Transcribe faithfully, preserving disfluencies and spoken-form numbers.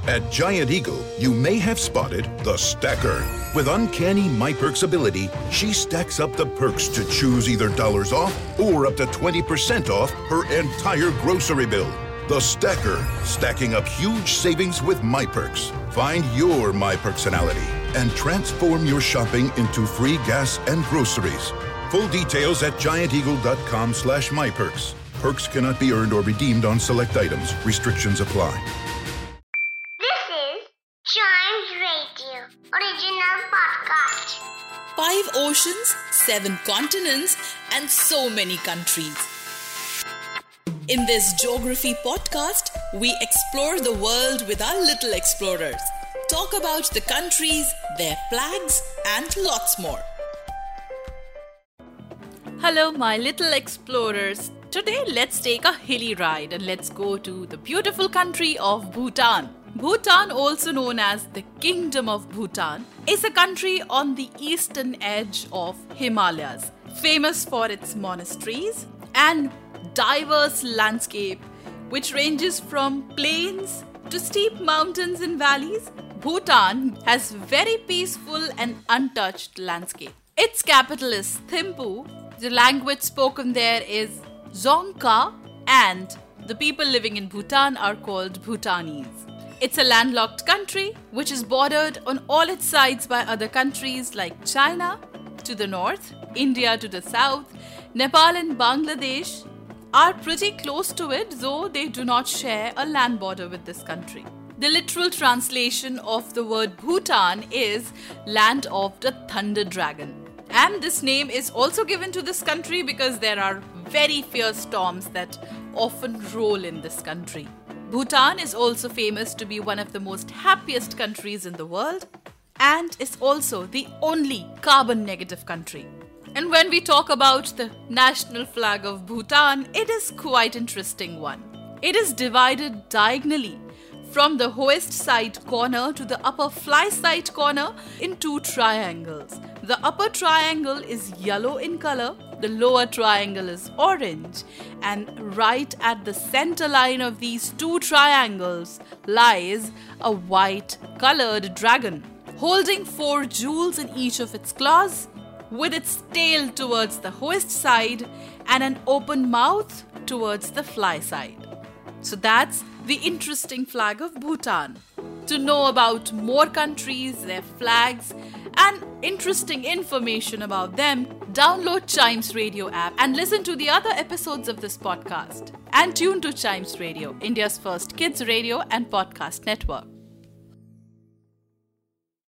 At Giant Eagle, you may have spotted the stacker. With uncanny MyPerks ability, she stacks up the perks to choose either dollars off or up to twenty percent off her entire grocery bill. The stacker, stacking up huge savings with MyPerks. Find your MyPerksonality and transform your shopping into free gas and groceries. Full details at gianteagle.com slash MyPerks. Perks cannot be earned or redeemed on select items. Restrictions apply. This is Chimes Radio, original podcast. Five oceans, seven continents, and so many countries. In this geography podcast, we explore the world with our little explorers. Talk about the countries, their flags, and lots more. Hello, my little explorers. Today, let's take a hilly ride and let's go to the beautiful country of Bhutan. Bhutan, also known as the Kingdom of Bhutan, is a country on the eastern edge of Himalayas, famous for its monasteries and diverse landscape, which ranges from plains to steep mountains and valleys. Bhutan has very peaceful and untouched landscape. Its capital is Thimphu. The language spoken there is Dzongkha, and the people living in Bhutan are called Bhutanese. It's a landlocked country which is bordered on all its sides by other countries like China to the north, India to the south, Nepal and Bangladesh are pretty close to it, though they do not share a land border with this country. The literal translation of the word Bhutan is Land of the Thunder Dragon. And this name is also given to this country because there are very fierce storms that often roll in this country. Bhutan is also famous to be one of the most happiest countries in the world and is also the only carbon negative country. And when we talk about the national flag of Bhutan, it is quite interesting one. It is divided diagonally from the hoist side corner to the upper fly side corner in two triangles. The upper triangle is yellow in color, the lower triangle is orange, and right at the center line of these two triangles lies a white colored dragon holding four jewels in each of its claws, with its tail towards the hoist side and an open mouth towards the fly side. So that's the interesting flag of Bhutan. To know about more countries, their flags, and interesting information about them, download Chimes Radio app and listen to the other episodes of this podcast. And tune to Chimes Radio, India's first kids radio and podcast network.